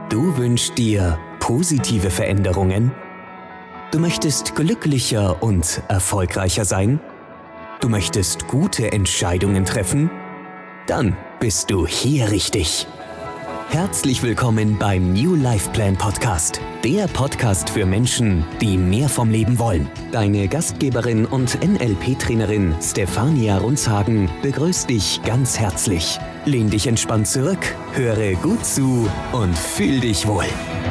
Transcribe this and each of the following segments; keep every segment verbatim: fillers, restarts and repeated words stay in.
Du wünschst dir positive Veränderungen? Du möchtest glücklicher und erfolgreicher sein? Du möchtest gute Entscheidungen treffen? Dann bist du hier richtig. Herzlich willkommen beim New Life Plan Podcast, der Podcast für Menschen, die mehr vom Leben wollen. Deine Gastgeberin und N L P-Trainerin Stefania Runzhagen begrüßt dich ganz herzlich. Lehn dich entspannt zurück, höre gut zu und fühl dich wohl.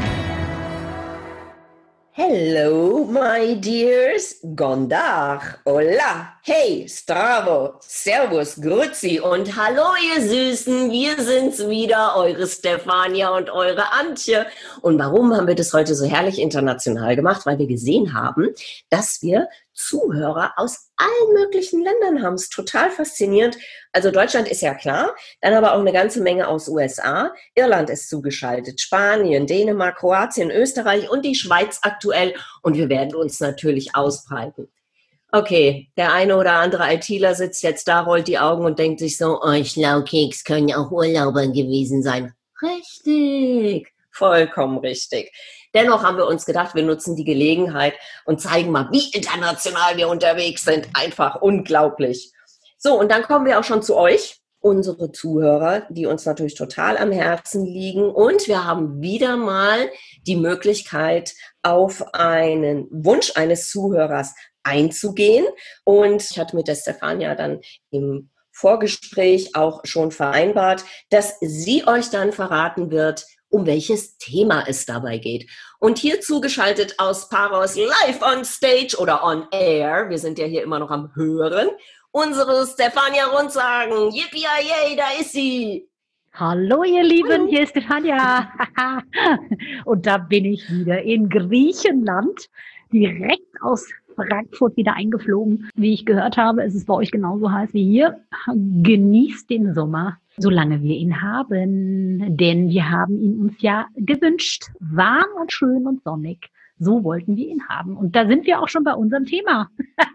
Hello, my dears. Gondach, hola, hey, stravo, servus, grüezi und hallo, ihr Süßen. Wir sind's wieder, eure Stefania und eure Antje. Und warum haben wir das heute so herrlich international gemacht? Weil wir gesehen haben, dass wir Zuhörer aus allen möglichen Ländern haben. Es ist total faszinierend. Also Deutschland ist ja klar, dann aber auch eine ganze Menge aus U S A. Irland ist zugeschaltet, Spanien, Dänemark, Kroatien, Österreich und die Schweiz aktuell. Und wir werden uns natürlich ausbreiten. Okay, der eine oder andere ITler sitzt jetzt da, rollt die Augen und denkt sich so, oh, Schlaukeks können ja auch Urlauber gewesen sein. Richtig, vollkommen richtig. Dennoch haben wir uns gedacht, wir nutzen die Gelegenheit und zeigen mal, wie international wir unterwegs sind. Einfach unglaublich. So, und dann kommen wir auch schon zu euch, unsere Zuhörer, die uns natürlich total am Herzen liegen. Und wir haben wieder mal die Möglichkeit, auf einen Wunsch eines Zuhörers einzugehen. Und ich hatte mit der Stefania dann im Vorgespräch auch schon vereinbart, dass sie euch dann verraten wird, um welches Thema es dabei geht. Und hier zugeschaltet aus Paros live on stage oder on air, wir sind ja hier immer noch am Hören, unsere Stefania Runzhagen. Yippie-yay, da ist sie. Hallo ihr Lieben, Hallo. Hier ist Stefania. Und da bin ich wieder in Griechenland, direkt aus Frankfurt wieder eingeflogen. Wie ich gehört habe, ist es bei euch genauso heiß wie hier. Genießt den Sommer, solange wir ihn haben, denn wir haben ihn uns ja gewünscht. Warm und schön und sonnig. So wollten wir ihn haben. Und da sind wir auch schon bei unserem Thema.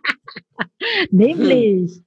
Nämlich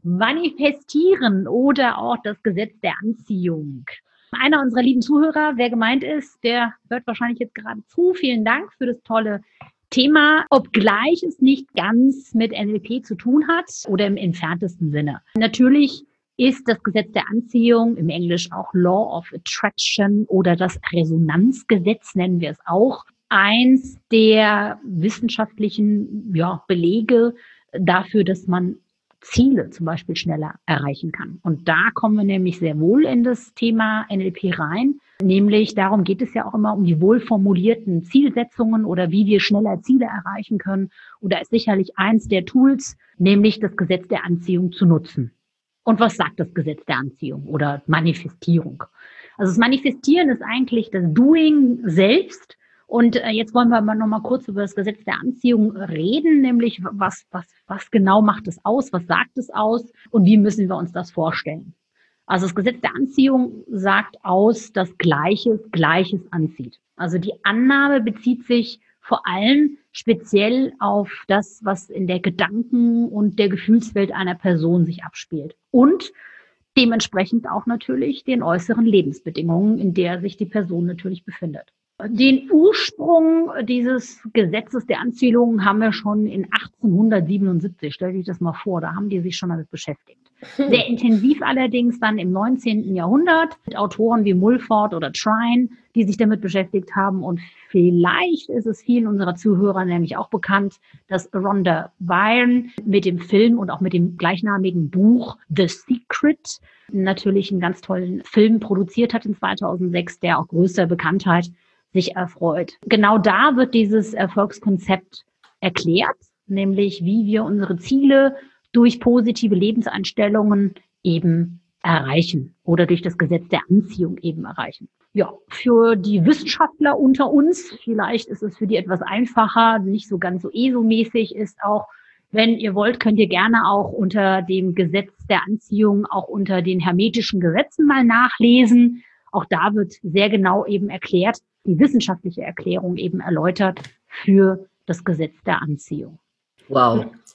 manifestieren oder auch das Gesetz der Anziehung. Einer unserer lieben Zuhörer, wer gemeint ist, der hört wahrscheinlich jetzt gerade zu. Vielen Dank für das tolle Thema, obgleich es nicht ganz mit N L P zu tun hat oder im entferntesten Sinne. Natürlich ist das Gesetz der Anziehung, im Englisch auch Law of Attraction oder das Resonanzgesetz nennen wir es auch, eins der wissenschaftlichen ja, Belege dafür, dass man Ziele zum Beispiel schneller erreichen kann. Und da kommen wir nämlich sehr wohl in das Thema N L P rein. Nämlich darum geht es ja auch immer um die wohlformulierten Zielsetzungen oder wie wir schneller Ziele erreichen können. Und da ist sicherlich eins der Tools, nämlich das Gesetz der Anziehung zu nutzen. Und was sagt das Gesetz der Anziehung oder Manifestierung? Also das Manifestieren ist eigentlich das Doing selbst. Und jetzt wollen wir mal noch mal kurz über das Gesetz der Anziehung reden, nämlich was, was, was genau macht es aus, was sagt es aus und wie müssen wir uns das vorstellen? Also das Gesetz der Anziehung sagt aus, dass Gleiches Gleiches anzieht. Also die Annahme bezieht sich vor allem speziell auf das, was in der Gedanken- und der Gefühlswelt einer Person sich abspielt. Und dementsprechend auch natürlich den äußeren Lebensbedingungen, in der sich die Person natürlich befindet. Den Ursprung dieses Gesetzes der Anziehung haben wir schon in achtzehnhundertsiebenundsiebzig. Stell dir das mal vor, da haben die sich schon damit beschäftigt. Sehr intensiv allerdings dann im neunzehnten Jahrhundert mit Autoren wie Mulford oder Trine, die sich damit beschäftigt haben. Und vielleicht ist es vielen unserer Zuhörer nämlich auch bekannt, dass Rhonda Byrne mit dem Film und auch mit dem gleichnamigen Buch The Secret natürlich einen ganz tollen Film produziert hat in zweitausendsechs, der auch größter Bekanntheit sich erfreut. Genau da wird dieses Erfolgskonzept erklärt, nämlich wie wir unsere Ziele durch positive Lebenseinstellungen eben erreichen oder durch das Gesetz der Anziehung eben erreichen. Ja, für die Wissenschaftler unter uns, vielleicht ist es für die etwas einfacher, nicht so ganz so ESO-mäßig ist auch, wenn ihr wollt, könnt ihr gerne auch unter dem Gesetz der Anziehung, auch unter den hermetischen Gesetzen mal nachlesen. Auch da wird sehr genau eben erklärt, die wissenschaftliche Erklärung eben erläutert für das Gesetz der Anziehung. Wow,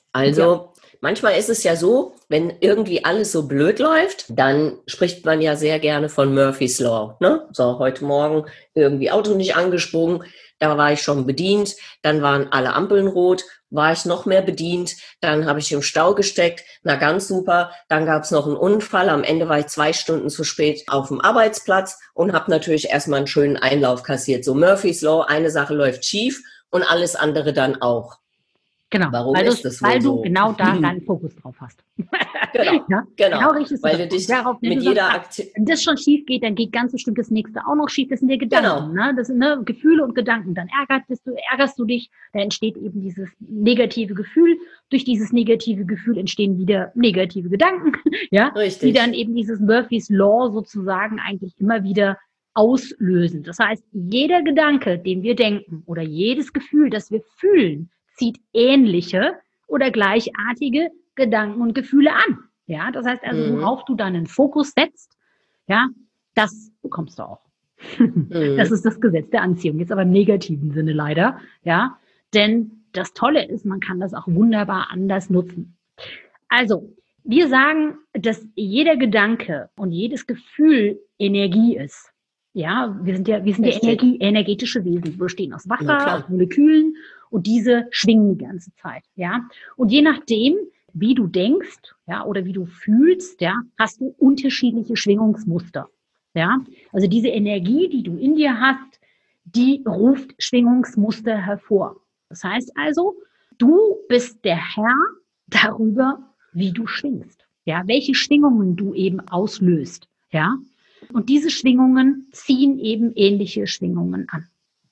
Also Ja. manchmal ist es ja so, wenn irgendwie alles so blöd läuft, dann spricht man ja sehr gerne von Murphy's Law. Ne? So, heute Morgen irgendwie Auto nicht angesprungen, da war ich schon bedient, dann waren alle Ampeln rot, war ich noch mehr bedient, dann habe ich im Stau gesteckt, na ganz super, dann gab es noch einen Unfall, am Ende war ich zwei Stunden zu spät auf dem Arbeitsplatz und habe natürlich erstmal einen schönen Einlauf kassiert. So Murphy's Law, eine Sache läuft schief und alles andere dann auch. Genau, Warum weil, ist du, das weil wohl du so? genau da deinen Fokus drauf hast. Genau, ja, genau, richtest weil das du dich darauf, wenn mit du sagst, jeder ah, Aktion, wenn das schon schief geht, dann geht ganz bestimmt das nächste auch noch schief. Das sind ja Gedanken, genau, ne? Das sind ne, Gefühle und Gedanken. Dann ärgerst du, ärgerst du dich, da entsteht eben dieses negative Gefühl. Durch dieses negative Gefühl entstehen wieder negative Gedanken, ja, die richtig. dann eben dieses Murphy's Law sozusagen eigentlich immer wieder auslösen. Das heißt, jeder Gedanke, den wir denken oder jedes Gefühl, das wir fühlen, zieht ähnliche oder gleichartige Gedanken und Gefühle an. Ja, das heißt also, Mhm. worauf du deinen Fokus setzt, ja, das bekommst du auch. Mhm. Das ist das Gesetz der Anziehung, jetzt aber im negativen Sinne leider, ja, denn das Tolle ist, man kann das auch wunderbar anders nutzen. Also, wir sagen, dass jeder Gedanke und jedes Gefühl Energie ist. Ja, wir sind ja, wir sind ja Richtig. Energie, energetische Wesen. Wir bestehen aus Na Wasser, klar. aus Molekülen und diese schwingen die ganze Zeit. Ja, und je nachdem, wie du denkst, ja, oder wie du fühlst, ja, hast du unterschiedliche Schwingungsmuster. Ja, also diese Energie, die du in dir hast, die ruft Schwingungsmuster hervor. Das heißt also, du bist der Herr darüber, wie du schwingst. Ja, welche Schwingungen du eben auslöst. Ja, und diese Schwingungen ziehen eben ähnliche Schwingungen an.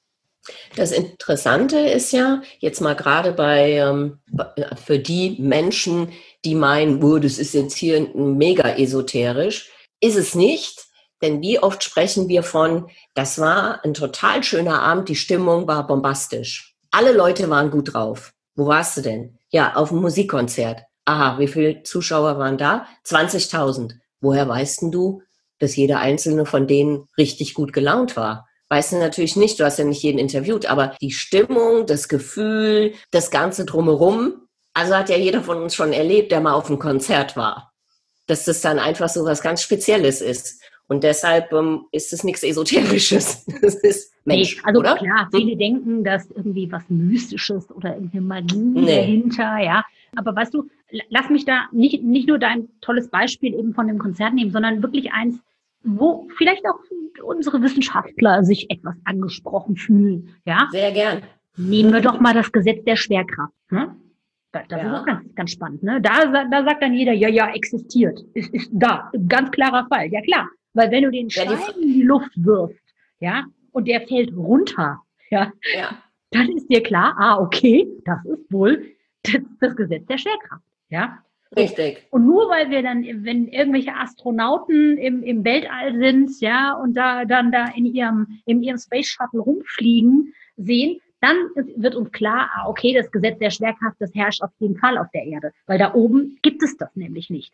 Das Interessante ist ja, jetzt mal gerade bei, ähm, für die Menschen, die meinen, oh, das ist jetzt hier mega esoterisch, ist es nicht, denn wie oft sprechen wir von, das war ein total schöner Abend, die Stimmung war bombastisch. Alle Leute waren gut drauf. Wo warst du denn? Ja, auf dem Musikkonzert. Aha, wie viele Zuschauer waren da? zwanzigtausend. Woher weißt denn du, dass jeder einzelne von denen richtig gut gelaunt war? Weißt du natürlich nicht, du hast ja nicht jeden interviewt, aber die Stimmung, das Gefühl, das Ganze drumherum, also hat ja jeder von uns schon erlebt, der mal auf einem Konzert war, dass das dann einfach so was ganz Spezielles ist. Und deshalb ähm, ist es nichts Esoterisches. Das ist Mensch, nee, also oder? klar, viele hm? denken, dass irgendwie was Mystisches oder irgendwie Magie Nee. dahinter, ja. Aber weißt du, lass mich da nicht, nicht nur dein tolles Beispiel eben von dem Konzert nehmen, sondern wirklich eins, wo vielleicht auch unsere Wissenschaftler sich etwas angesprochen fühlen, ja. Sehr gern. Nehmen wir doch mal das Gesetz der Schwerkraft, ne? Das Ja. ist auch ganz, ganz spannend, ne? Da, da sagt dann jeder, ja, ja, existiert, ist, ist da, ganz klarer Fall, ja klar. Weil wenn du den Ja, Stein die- in die Luft wirfst, ja, und der fällt runter, ja, Ja. dann ist dir klar, ah, okay, das ist wohl das, das Gesetz der Schwerkraft, ja. Richtig. Und nur weil wir dann, wenn irgendwelche Astronauten im, im Weltall sind, ja, und da dann da in ihrem, in ihrem Space Shuttle rumfliegen sehen, dann wird uns klar, ah, okay, das Gesetz der Schwerkraft, das herrscht auf jeden Fall auf der Erde, weil da oben gibt es das nämlich nicht.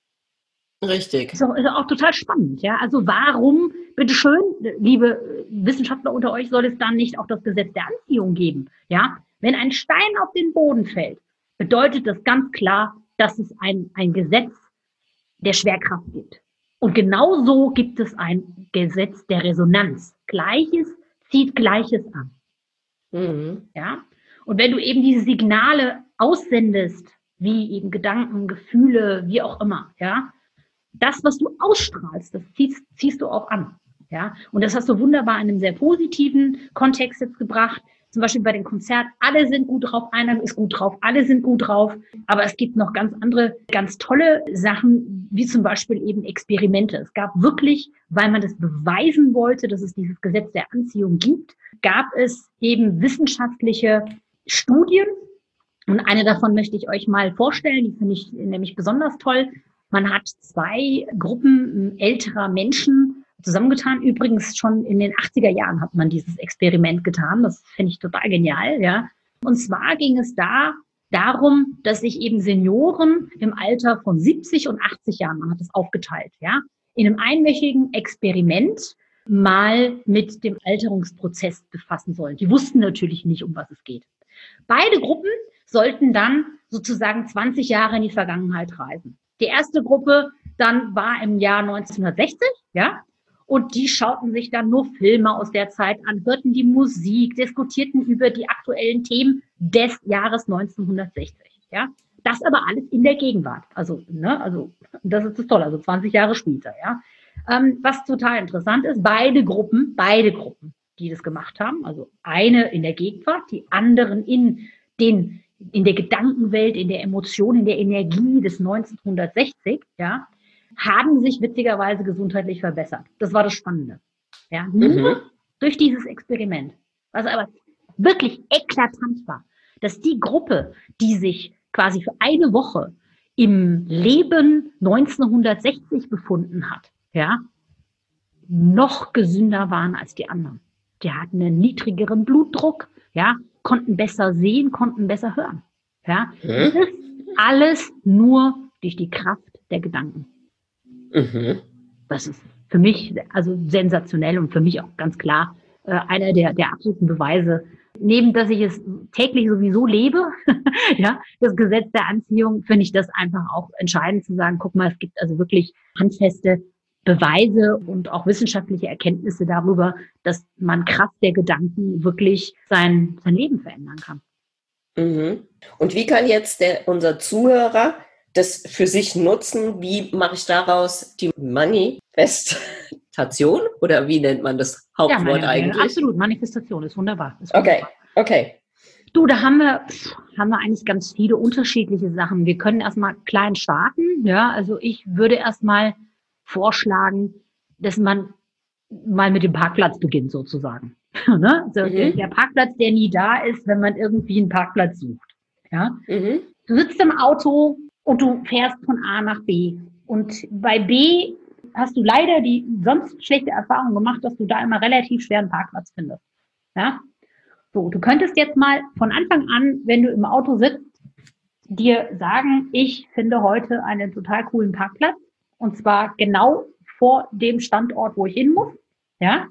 Richtig. Ist auch, ist auch total spannend, ja. Also warum, bitteschön, liebe Wissenschaftler unter euch, soll es dann nicht auch das Gesetz der Anziehung geben, ja? Wenn ein Stein auf den Boden fällt, bedeutet das ganz klar, dass es ein, ein Gesetz der Schwerkraft gibt. Und genauso gibt es ein Gesetz der Resonanz. Gleiches zieht Gleiches an. Mhm. Ja? Und wenn du eben diese Signale aussendest, wie eben Gedanken, Gefühle, wie auch immer, ja, das, was du ausstrahlst, das ziehst, ziehst du auch an. Ja? Und das hast du wunderbar in einem sehr positiven Kontext jetzt gebracht. Zum Beispiel bei dem Konzert, alle sind gut drauf, einer ist gut drauf, alle sind gut drauf. Aber es gibt noch ganz andere, ganz tolle Sachen, wie zum Beispiel eben Experimente. Es gab wirklich, weil man das beweisen wollte, dass es dieses Gesetz der Anziehung gibt, gab es eben wissenschaftliche Studien. Und eine davon möchte ich euch mal vorstellen, die finde ich nämlich besonders toll. Man hat zwei Gruppen älterer Menschen zusammengetan. Übrigens schon in den achtziger Jahren hat man dieses Experiment getan. Das finde ich total genial, ja. Und zwar ging es da darum, dass sich eben Senioren im Alter von siebzig und achtzig Jahren, man hat es aufgeteilt, ja, in einem einwöchigen Experiment mal mit dem Alterungsprozess befassen sollen. Die wussten natürlich nicht, um was es geht. Beide Gruppen sollten dann sozusagen zwanzig Jahre in die Vergangenheit reisen. Die erste Gruppe dann war im Jahr neunzehnhundertsechzig, ja, und die schauten sich dann nur Filme aus der Zeit an, hörten die Musik, diskutierten über die aktuellen Themen des Jahres neunzehnhundertsechzig, ja. Das aber alles in der Gegenwart. Also, ne, also, das ist das Tolle, also zwanzig Jahre später, ja. Ähm, was total interessant ist, beide Gruppen, beide Gruppen, die das gemacht haben, also eine in der Gegenwart, die anderen in den, in der Gedankenwelt, in der Emotion, in der Energie des neunzehnhundertsechzig, ja, haben sich witzigerweise gesundheitlich verbessert. Das war das Spannende. Ja, nur mhm. durch dieses Experiment. Was aber wirklich eklatant war, dass die Gruppe, die sich quasi für eine Woche im Leben neunzehnhundertsechzig befunden hat, ja, noch gesünder waren als die anderen. Die hatten einen niedrigeren Blutdruck, ja, konnten besser sehen, konnten besser hören. Ja, mhm. Das ist alles nur durch die Kraft der Gedanken. Mhm. Das ist für mich also sensationell und für mich auch ganz klar äh, einer der, der absoluten Beweise. Neben, dass ich es täglich sowieso lebe, ja, das Gesetz der Anziehung, finde ich das einfach auch entscheidend zu sagen, guck mal, es gibt also wirklich handfeste Beweise und auch wissenschaftliche Erkenntnisse darüber, dass man Kraft der Gedanken wirklich sein, sein Leben verändern kann. Mhm. Und wie kann jetzt der, unser Zuhörer das für sich nutzen? Wie mache ich daraus die Manifestation? Oder wie nennt man das Hauptwort ja, eigentlich? Absolut, Manifestation ist wunderbar. Ist okay, wunderbar. okay. Du, da haben wir, haben wir eigentlich ganz viele unterschiedliche Sachen. Wir können erstmal klein starten. Ja, also ich würde erstmal vorschlagen, dass man mal mit dem Parkplatz beginnt sozusagen. ne? Also mhm. der, der Parkplatz, der nie da ist, wenn man irgendwie einen Parkplatz sucht. Ja? Mhm. Du sitzt im Auto und du fährst von A nach B. Und bei B hast du leider die sonst schlechte Erfahrung gemacht, dass du da immer relativ schwer einen Parkplatz findest. Ja? So, du könntest jetzt mal von Anfang an, wenn du im Auto sitzt, dir sagen, ich finde heute einen total coolen Parkplatz. Und zwar genau vor dem Standort, wo ich hin muss. Ja?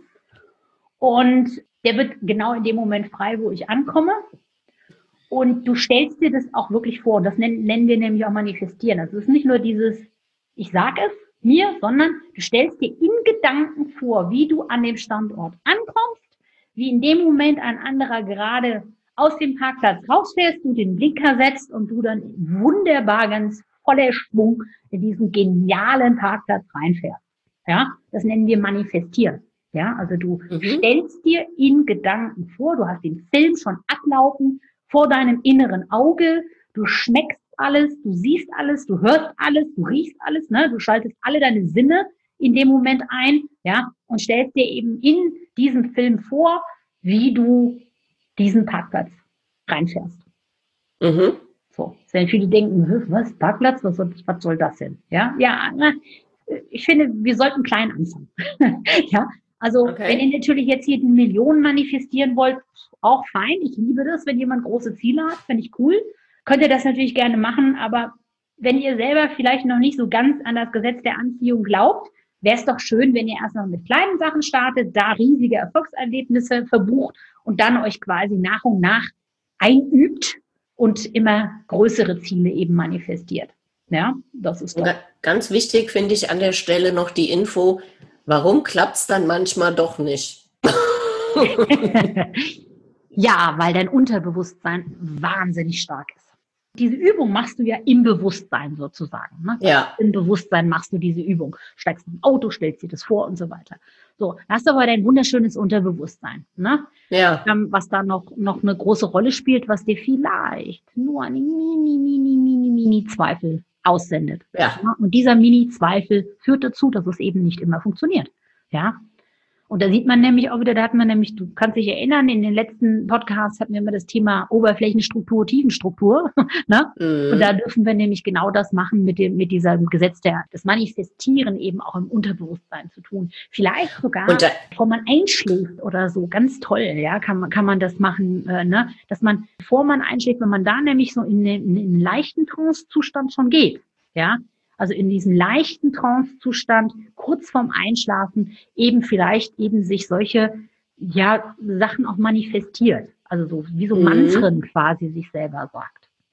Und der wird genau in dem Moment frei, wo ich ankomme. Und du stellst dir das auch wirklich vor. Und das nennen, nennen wir nämlich auch manifestieren. Also es ist nicht nur dieses, ich sage es mir, sondern du stellst dir in Gedanken vor, wie du an dem Standort ankommst, wie in dem Moment ein anderer gerade aus dem Parkplatz rausfährst, du den Blinker setzt und du dann wunderbar ganz voller Schwung in diesen genialen Parkplatz reinfährst. Ja, das nennen wir manifestieren. Ja, also du mhm. stellst dir in Gedanken vor, du hast den Film schon ablaufen vor deinem inneren Auge, du schmeckst alles, du siehst alles, du hörst alles, du riechst alles, ne? Du schaltest alle deine Sinne in dem Moment ein, ja, und stellst dir eben in diesem Film vor, wie du diesen Parkplatz reinfährst. Mhm. So, wenn viele denken, was, Parkplatz, was soll, was soll das denn? Ja, ja, ich finde, wir sollten klein anfangen. ja, also okay. Wenn ihr natürlich jetzt hier die Millionen manifestieren wollt, auch fein. Ich liebe das, wenn jemand große Ziele hat, finde ich cool. Könnt ihr das natürlich gerne machen, aber wenn ihr selber vielleicht noch nicht so ganz an das Gesetz der Anziehung glaubt, wäre es doch schön, wenn ihr erst noch mit kleinen Sachen startet, da riesige Erfolgserlebnisse verbucht und dann euch quasi nach und nach einübt und immer größere Ziele eben manifestiert. Ja, das ist doch. Ganz wichtig finde ich an der Stelle noch die Info, warum klappt es dann manchmal doch nicht? Ja, weil dein Unterbewusstsein wahnsinnig stark ist. Diese Übung machst du ja im Bewusstsein sozusagen. Ne? Ja. Im Bewusstsein machst du diese Übung. Steigst im Auto, stellst dir das vor und so weiter. So, da hast du aber dein wunderschönes Unterbewusstsein. Ne? Ja. Ähm, was da noch, noch eine große Rolle spielt, was dir vielleicht nur eine mini, mini, mini, mini Zweifel aussendet. Ja. Ja? Und dieser Mini-Zweifel führt dazu, dass es eben nicht immer funktioniert. Ja. Und da sieht man nämlich auch wieder, da hat man nämlich, du kannst dich erinnern, in den letzten Podcasts hatten wir immer das Thema Oberflächenstruktur, Tiefenstruktur. ne? Mhm. Und da dürfen wir nämlich genau das machen mit dem, mit diesem Gesetz der, das Manifestieren eben auch im Unterbewusstsein zu tun. Vielleicht sogar, da, bevor man einschläft oder so, ganz toll, ja, kann man, kann man das machen, äh, ne? Dass man, bevor man einschläft, wenn man da nämlich so in den, in den leichten Trance-Zustand schon geht, ja, also in diesen leichten Trance-Zustand, kurz vorm Einschlafen, eben vielleicht eben sich solche, ja, Sachen auch manifestiert. Also so, wie so Mantren quasi sich selber sagt.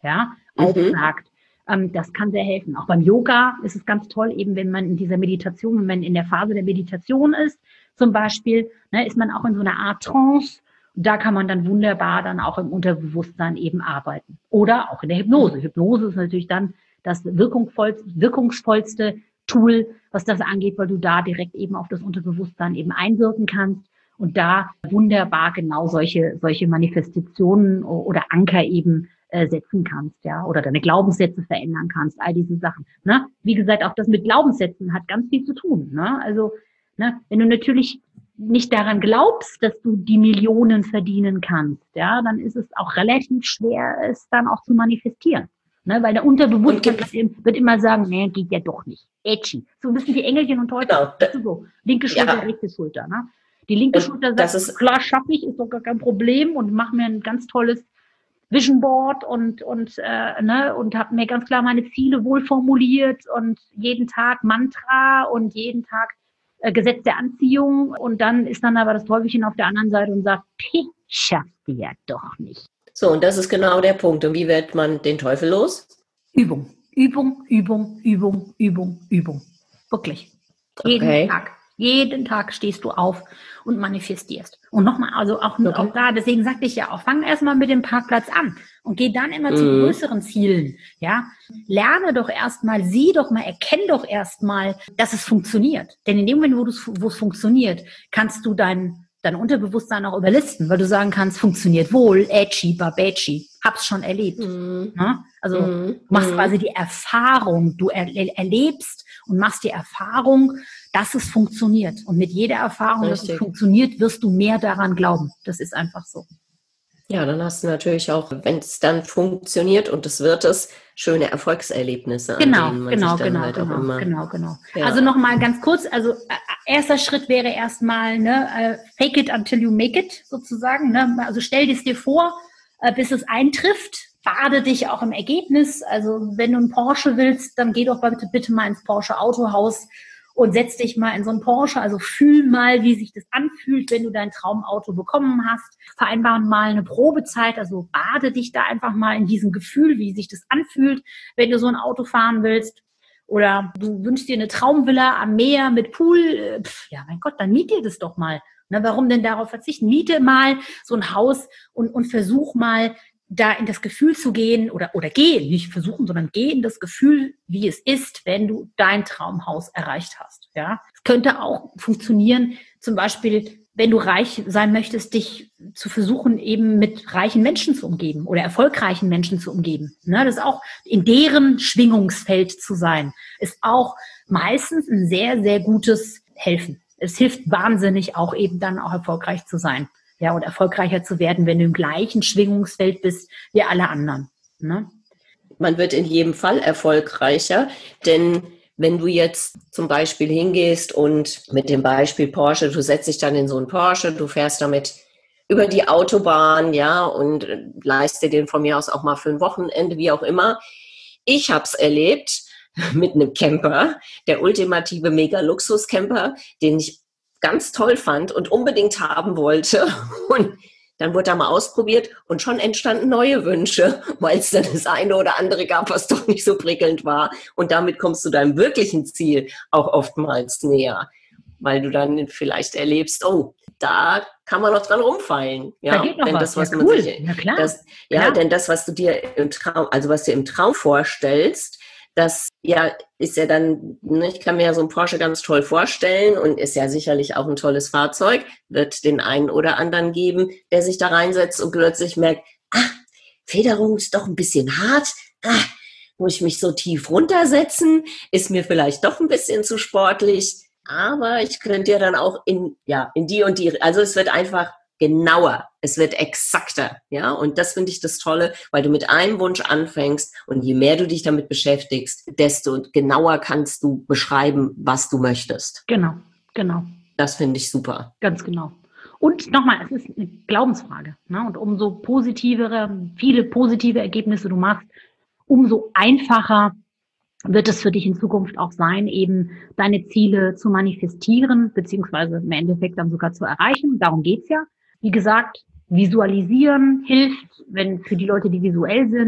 ja, Mhm. aufsagt. Ähm, das kann sehr helfen. Auch beim Yoga ist es ganz toll, eben wenn man in dieser Meditation, wenn man in der Phase der Meditation ist, zum Beispiel, ne, ist man auch in so einer Art Trance. Da kann man dann wunderbar dann auch im Unterbewusstsein eben arbeiten. Oder auch in der Hypnose. Hypnose ist natürlich dann das wirkungsvollste, wirkungsvollste Tool, was das angeht, weil du da direkt eben auf das Unterbewusstsein eben einwirken kannst und da wunderbar genau solche, solche Manifestationen oder Anker eben äh, setzen kannst, ja, oder deine Glaubenssätze verändern kannst, all diese Sachen, ne? Wie gesagt, auch das mit Glaubenssätzen hat ganz viel zu tun, ne? Also, ne, wenn du natürlich nicht daran glaubst, dass du die Millionen verdienen kannst, ja, dann ist es auch relativ schwer, es dann auch zu manifestieren. Ne, weil der Unterbewusstsein wird, wird immer sagen, nee, geht ja doch nicht. Edgy. So ein bisschen wie Engelchen und Teufel. Genau. Weißt du so. Linke Schulter, Ja. rechte Schulter. Ne? Die linke Und Schulter das sagt, ist- klar, schaffe ich, ist doch gar kein Problem und mache mir ein ganz tolles Vision Board und, und, äh, ne, und habe mir ganz klar meine Ziele wohl formuliert und jeden Tag Mantra und jeden Tag äh, Gesetz der Anziehung. Und dann ist dann aber das Teufelchen auf der anderen Seite und sagt, ich schaff's dir ja doch nicht. So, und das ist genau der Punkt. Und wie wird man den Teufel los? Übung, Übung, Übung, Übung, Übung, Übung. Wirklich. Jeden Okay. Tag. Jeden Tag stehst du auf und manifestierst. Und nochmal, also auch, Okay. auch da, deswegen sagte ich ja auch, fang erstmal mit dem Parkplatz an und geh dann immer zu Mhm. größeren Zielen. Ja, lerne doch erstmal, sieh doch mal, erkenn doch erstmal, dass es funktioniert. Denn in dem Moment, wo es, wo es funktioniert, kannst du dein dein Unterbewusstsein auch überlisten, weil du sagen kannst, funktioniert wohl, edgy, babetschi, hab's schon erlebt. Mhm. Ne? Also Mhm. du machst Mhm. quasi die Erfahrung, du er, erlebst und machst die Erfahrung, dass es funktioniert. Und mit jeder Erfahrung, dass es Richtig. funktioniert, wirst du mehr daran glauben. Das ist einfach so. Ja, dann hast du natürlich auch, wenn es dann funktioniert und es wird es, schöne Erfolgserlebnisse, Genau, an denen man genau, sich dann genau, halt auch genau, immer... genau, genau. Ja. Also nochmal ganz kurz, also äh, erster Schritt wäre erstmal, ne, äh, fake it until you make it, sozusagen. Ne? Also stell es dir vor, äh, bis es eintrifft. Bade dich auch im Ergebnis. Also wenn du einen Porsche willst, dann geh doch bitte, bitte mal ins Porsche Autohaus und setz dich mal in so einen Porsche, also fühl mal, wie sich das anfühlt, wenn du dein Traumauto bekommen hast. Vereinbaren mal eine Probezeit, also bade dich da einfach mal in diesem Gefühl, wie sich das anfühlt, wenn du so ein Auto fahren willst. Oder du wünschst dir eine Traumvilla am Meer mit Pool. Pff, ja, mein Gott, dann miet dir das doch mal. Na, warum denn darauf verzichten? Miete mal so ein Haus und, und versuch mal, da in das Gefühl zu gehen oder, oder geh, nicht versuchen, sondern geh in das Gefühl, wie es ist, wenn du dein Traumhaus erreicht hast. Ja, es könnte auch funktionieren, zum Beispiel, wenn du reich sein möchtest, dich zu versuchen, eben mit reichen Menschen zu umgeben oder erfolgreichen Menschen zu umgeben. Ne, das ist auch in deren Schwingungsfeld zu sein, ist auch meistens ein sehr, sehr gutes Helfen. Es hilft wahnsinnig, auch eben dann auch erfolgreich zu sein. Ja, und erfolgreicher zu werden, wenn du im gleichen Schwingungsfeld bist wie alle anderen. Ne? Man wird in jedem Fall erfolgreicher, denn wenn du jetzt zum Beispiel hingehst und mit dem Beispiel Porsche, du setzt dich dann in so einen Porsche, du fährst damit über die Autobahn, ja, und leistest den von mir aus auch mal für ein Wochenende, wie auch immer. Ich habe es erlebt mit einem Camper, der ultimative Mega-Luxus-Camper, den ich ganz toll fand und unbedingt haben wollte. Und dann wurde er mal ausprobiert und schon entstanden neue Wünsche, weil es dann das eine oder andere gab, was doch nicht so prickelnd war. Und damit kommst du deinem wirklichen Ziel auch oftmals näher, weil du dann vielleicht erlebst, oh, da kann man noch dran rumfallen. Ja, da geht noch denn was. das, was Ja, man cool. sich, Ja, klar. das, ja, Klar. denn das, was du dir im Traum, also was du im Traum vorstellst, das ja ist ja dann, ne, ich kann mir ja so einen Porsche ganz toll vorstellen und ist ja sicherlich auch ein tolles Fahrzeug, wird den einen oder anderen geben, der sich da reinsetzt und plötzlich merkt, ah, Federung ist doch ein bisschen hart, ah, muss ich mich so tief runtersetzen, ist mir vielleicht doch ein bisschen zu sportlich, aber ich könnte ja dann auch in, ja, in die und die, also es wird einfach genauer, es wird exakter, ja, und das finde ich das Tolle, weil du mit einem Wunsch anfängst und je mehr du dich damit beschäftigst, desto genauer kannst du beschreiben, was du möchtest. Genau, genau. Das finde ich super. Ganz genau. Und nochmal, es ist eine Glaubensfrage. Ne? Und umso positivere, viele positive Ergebnisse du machst, umso einfacher wird es für dich in Zukunft auch sein, eben deine Ziele zu manifestieren, beziehungsweise im Endeffekt dann sogar zu erreichen. Darum geht's ja. Wie gesagt, visualisieren hilft, wenn für die Leute, die visuell sind.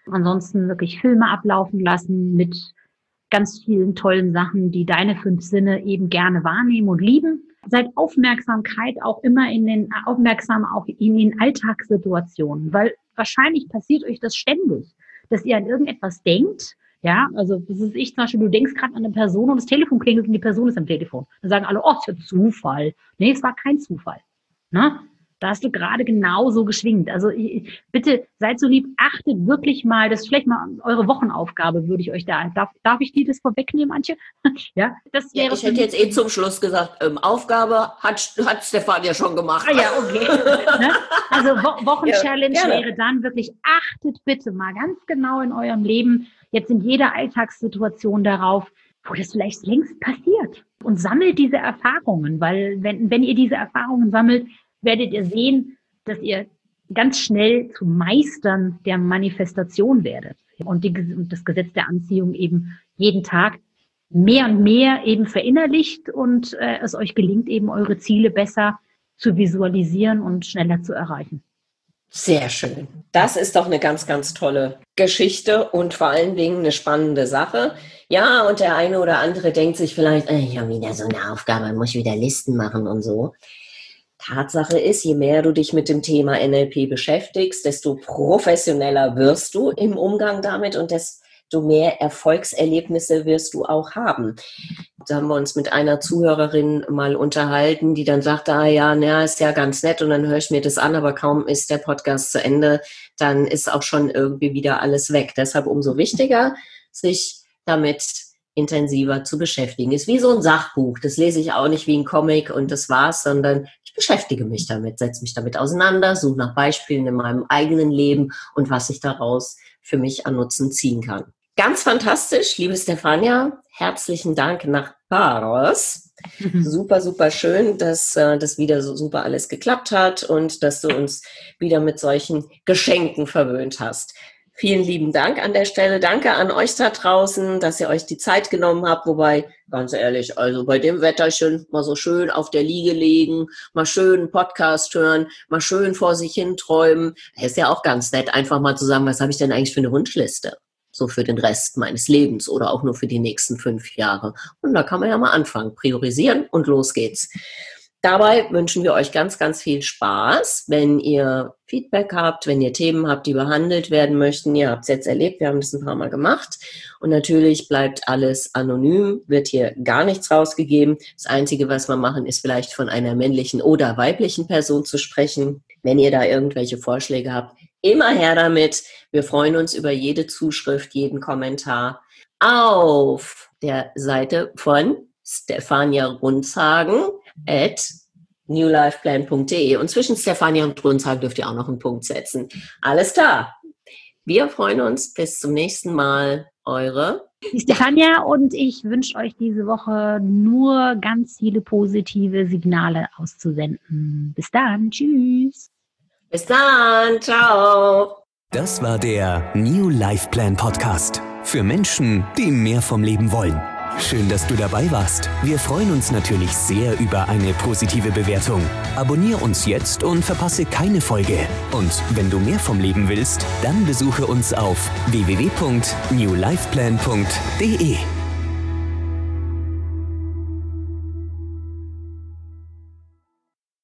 Ansonsten wirklich Filme ablaufen lassen mit ganz vielen tollen Sachen, die deine fünf Sinne eben gerne wahrnehmen und lieben. Seid Aufmerksamkeit auch immer in den, aufmerksam auch in den Alltagssituationen, weil wahrscheinlich passiert euch das ständig, dass ihr an irgendetwas denkt. Ja, also das ist ich zum Beispiel, du denkst gerade an eine Person und das Telefon klingelt und die Person ist am Telefon. Dann sagen alle, oh, es ist ja Zufall. Nee, es war kein Zufall. Ne? Da hast du gerade genauso geschwingt. Also ich, bitte seid so lieb, achtet wirklich mal, das ist vielleicht mal eure Wochenaufgabe, würde ich euch da, darf, darf ich die das vorwegnehmen, Antje? Ja, das wäre. Ja, ich hätte jetzt eh zum Schluss gesagt, ähm, Aufgabe hat, hat Stefan ja schon gemacht. Ah ja, okay. Ne? Also Wo- Wochenchallenge ja, wäre dann wirklich, achtet bitte mal ganz genau in eurem Leben, jetzt in jeder Alltagssituation darauf, wo das vielleicht längst passiert. Und sammelt diese Erfahrungen, weil wenn, wenn ihr diese Erfahrungen sammelt, werdet ihr sehen, dass ihr ganz schnell zu Meistern der Manifestation werdet. Und, die, und das Gesetz der Anziehung eben jeden Tag mehr und mehr eben verinnerlicht und äh, es euch gelingt, eben eure Ziele besser zu visualisieren und schneller zu erreichen. Sehr schön. Das ist doch eine ganz, ganz tolle Geschichte und vor allen Dingen eine spannende Sache. Ja, und der eine oder andere denkt sich vielleicht, ich habe wieder so eine Aufgabe, muss ich wieder Listen machen und so. Tatsache ist, je mehr du dich mit dem Thema N L P beschäftigst, desto professioneller wirst du im Umgang damit und desto mehr Erfolgserlebnisse wirst du auch haben. Da haben wir uns mit einer Zuhörerin mal unterhalten, die dann sagte, ah ja, na, ist ja ganz nett und dann höre ich mir das an, aber kaum ist der Podcast zu Ende, dann ist auch schon irgendwie wieder alles weg. Deshalb umso wichtiger, sich damit intensiver zu beschäftigen. Ist wie so ein Sachbuch. Das lese ich auch nicht wie ein Comic und das war's, sondern ich beschäftige mich damit, setze mich damit auseinander, suche nach Beispielen in meinem eigenen Leben und was ich daraus für mich an Nutzen ziehen kann. Ganz fantastisch, liebe Stefania. Herzlichen Dank nach Paros. Mhm. Super, super schön, dass äh, das wieder so super alles geklappt hat und dass du uns wieder mit solchen Geschenken verwöhnt hast. Vielen lieben Dank an der Stelle. Danke an euch da draußen, dass ihr euch die Zeit genommen habt. Wobei, ganz ehrlich, also bei dem Wetterchen mal so schön auf der Liege liegen, mal schön einen Podcast hören, mal schön vor sich hin träumen. Ist ja auch ganz nett, einfach mal zu sagen, was habe ich denn eigentlich für eine Wunschliste? So für den Rest meines Lebens oder auch nur für die nächsten fünf Jahre. Und da kann man ja mal anfangen, priorisieren und los geht's. Dabei wünschen wir euch ganz, ganz viel Spaß. Wenn ihr Feedback habt, wenn ihr Themen habt, die behandelt werden möchten, ihr habt es jetzt erlebt, wir haben das ein paar Mal gemacht. Und natürlich bleibt alles anonym, wird hier gar nichts rausgegeben. Das Einzige, was wir machen, ist vielleicht von einer männlichen oder weiblichen Person zu sprechen. Wenn ihr da irgendwelche Vorschläge habt, immer her damit. Wir freuen uns über jede Zuschrift, jeden Kommentar auf der Seite von Stefania Runzhagen at newlifeplan punkt de. Und zwischen Stefania und Runzhagen dürft ihr auch noch einen Punkt setzen. Alles klar. Wir freuen uns. Bis zum nächsten Mal. Eure Stefania und ich wünsche euch diese Woche nur ganz viele positive Signale auszusenden. Bis dann. Tschüss. Bis dann. Ciao. Das war der New Life Plan Podcast. Für Menschen, die mehr vom Leben wollen. Schön, dass du dabei warst. Wir freuen uns natürlich sehr über eine positive Bewertung. Abonnier uns jetzt und verpasse keine Folge. Und wenn du mehr vom Leben willst, dann besuche uns auf w w w punkt new life plan punkt de.